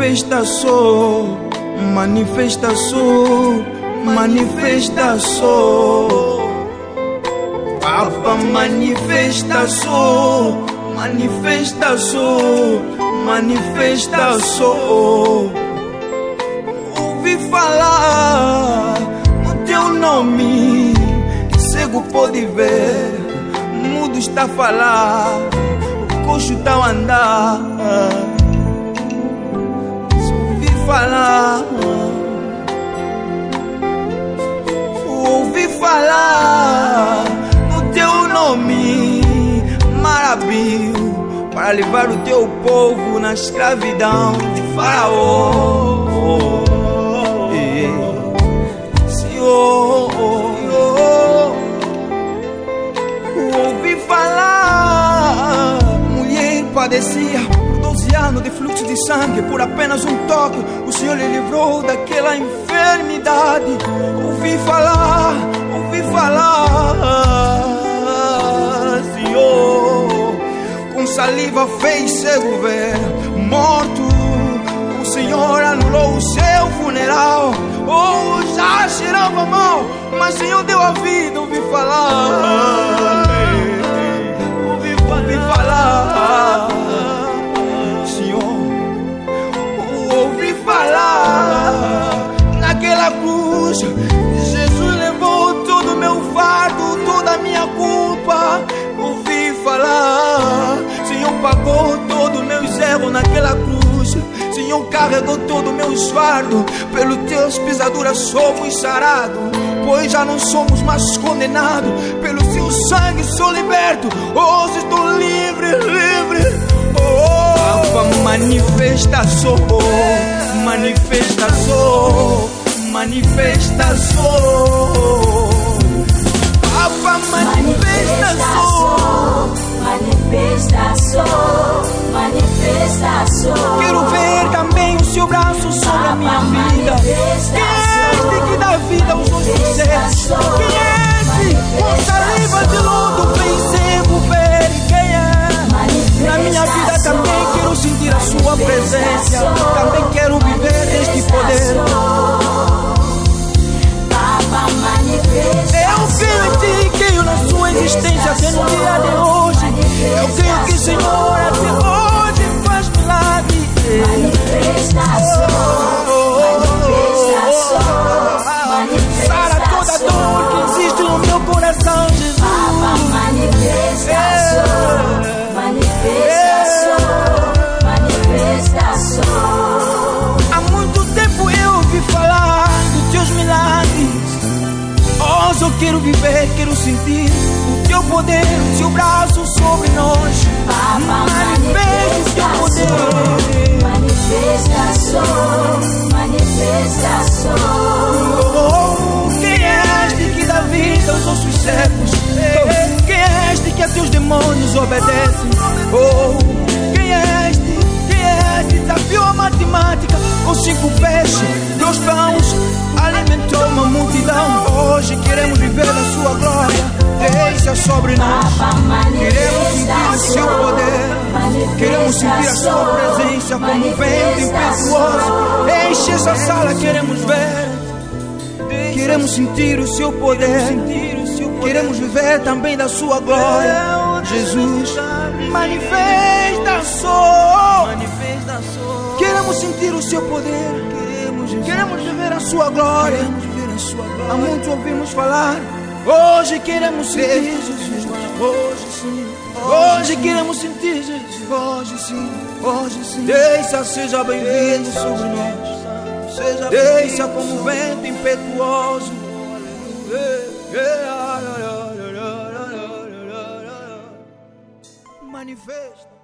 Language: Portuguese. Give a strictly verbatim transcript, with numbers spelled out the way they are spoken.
manifestação, manifestação, manifestação. Papa, manifestação, manifestação, manifestação. Ouvi falar no teu nome, cego pode ver, mudo está a falar, o coxo está a andar. Se ouvi falar, ouvi falar no teu nome, maravilha, para levar o teu povo na escravidão de Faraó. Senhor, ouvi falar, mulher padecia por doze anos de fluxo de sangue, por apenas um toque o Senhor lhe livrou daquela enfermidade. Ouvi falar, ouvi falar, Senhor, com saliva fez cego ver, morto, o Senhor anulou o seu funeral. Oh, já cheirava mal, mas Senhor deu a vida. Ouvi falar, ouvi, ouvi falar, Senhor, ouvi falar, naquela cruz Jesus levou todo o meu fardo, toda a minha culpa. Ouvi falar, Senhor pagou todos os meus erros naquela cruz. Senhor carregou todo o meu fardo, pelos teus pisaduras somos sarados, pois já não somos mais condenados, pelo seu sangue sou liberto, hoje estou livre, livre. Oh, Papa, manifestação, manifestação, manifestação. Papa, manifestação, manifestação, manifestação. Quero ver também o seu braço sobre a minha vida. Quem é este que dá vida aos nossos sucessos? Quem é este com saliva de lodo vem cego ver? Quem é? Na minha vida também quero sentir a sua presença, também quero viver neste poder. Eu creio em ti, creio na sua existência até no dia de hoje. Eu creio que o Senhor até hoje faz milagre. Manifestação, manifestação, sara toda dor que existe no meu coração, Jesus. Papa, manifestação, manifestação, manifestação. Há muito tempo eu ouvi falar dos teus milagres. Hoje eu quero viver, quero sentir o teu poder, o teu braço sobre nós. Papa, Manifesta o teu poder. Manifestação, manifestação. Oh, quem é este que dá vida aos ossos secos? Quem é este que a teus demônios obedecem? Oh, quem é este? Quem é este? Desafiou a matemática com cinco peixes, dois pães, alimentou uma multidão. Hoje queremos viver na sua glória. Deixa sobre nós. Queremos sentir o seu poder. Queremos sentir a sua presença como vento impetuoso. Enche essa sala, queremos ver. Queremos sentir o seu poder. Queremos viver também da sua glória. Jesus, manifestação. Queremos sentir o seu poder. Queremos viver a sua glória. Há muito ouvimos falar. Hoje queremos sentir Jesus. Hoje sim. Hoje queremos sentir Jesus. Hoje sim. Hoje sim. Deixa seja bem-vindo sobre nós. Deixa como vento impetuoso. Manifesta.